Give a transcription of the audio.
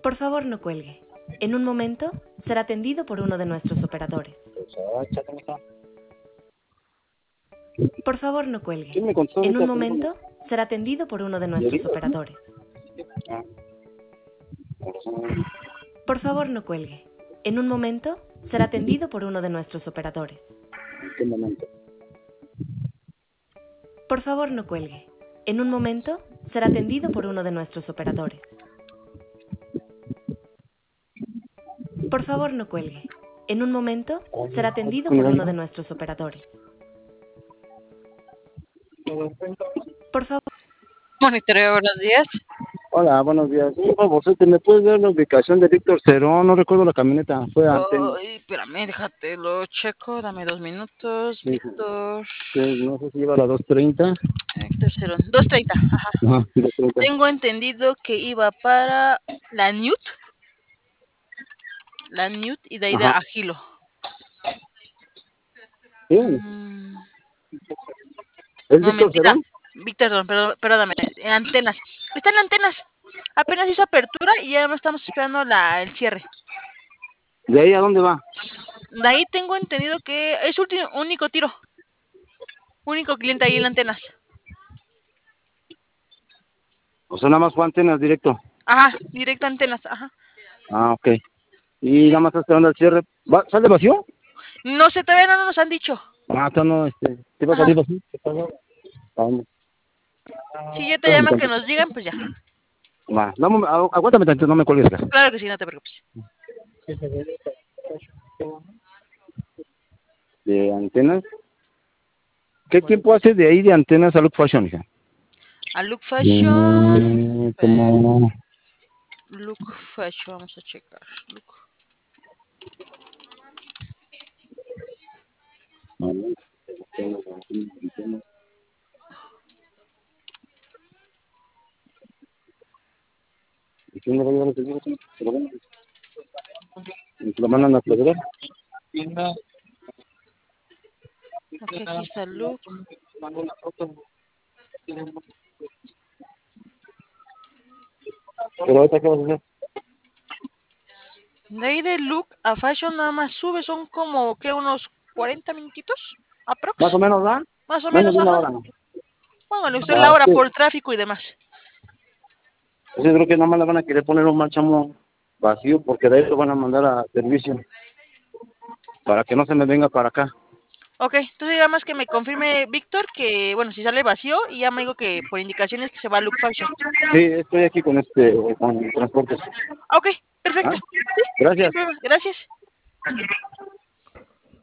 Por favor, no cuelgue. En un momento será atendido por uno de nuestros operadores. Por favor, no cuelgue. ¿Quién me contestó En un ahorita el teléfono? momento será atendido por uno de nuestros operadores. Ah, Por favor, no cuelgue. En un momento será atendido por uno de nuestros operadores. ¿en qué momento? Por favor, no cuelgue. En un momento será atendido por uno de nuestros operadores. Por favor, no cuelgue. En un momento será atendido por uno de nuestros operadores. Por favor. Monitoreo, buenos días. Hola, buenos días. Por favor, ¿me puedes dar la ubicación de Víctor Cerón? No recuerdo la camioneta. Fue antes. Ay, espérame, déjate, lo checo, dame 2 minutos. Sí. Víctor. No sé si iba a la 2:30. Víctor Cerón, 2:30, ajá. Ajá, 2:30. Tengo entendido que iba para la Newt. La Newt y de ahí de Ajá. Agilo. Sí. ¿Es No, Víctor mentira. Cerón? Víctor, perdóname. Antenas. Están antenas. Apenas hizo apertura y ya no estamos esperando el cierre. ¿De ahí a dónde va? De ahí tengo entendido que es único tiro. Único cliente ahí en antenas. O sea, nada más fue antenas directo. Ajá, directo a antenas, ajá. Ah, ok. Y nada más está esperando el cierre. ¿Sale vacío? No sé, todavía no nos han dicho. Ah, no, ¿te va a salir vacío? ¿A dónde? Si ya te llama que nos digan, pues ya. Va, aguántame tantito, no me cuelgues. Claro que sí, no te preocupes. ¿De antenas? ¿Qué tiempo hace de ahí de antenas a Look Fashion, hija? A Look Fashion. Como... Look Fashion, vamos a checar. Look. ¿Y quién le va a llevar el seguro? ¿Se lo van a- ¿Y se lo mandan a proveedor? Ok, aquí está Look. Pero ahorita, ¿qué vas a hacer? De ahí de Look a Fashion nada más sube, son como, ¿qué? Unos 40 minutitos, aprox. Más o menos, ¿va? Más o Menos menos, de una ajá. hora. Bueno, usted la hora Sí. por tráfico y demás. Pues yo creo que nada más le van a querer poner un marchamo vacío porque de ahí lo van a mandar a servicio para que no se me venga para acá. Ok, entonces ya más que me confirme Víctor que, bueno, si sale vacío y ya me digo que por indicaciones que se va a Look Fashion. Sí, estoy aquí con con transportes. Ok, perfecto. ¿Ah? Sí, Gracias. sin problema. Gracias.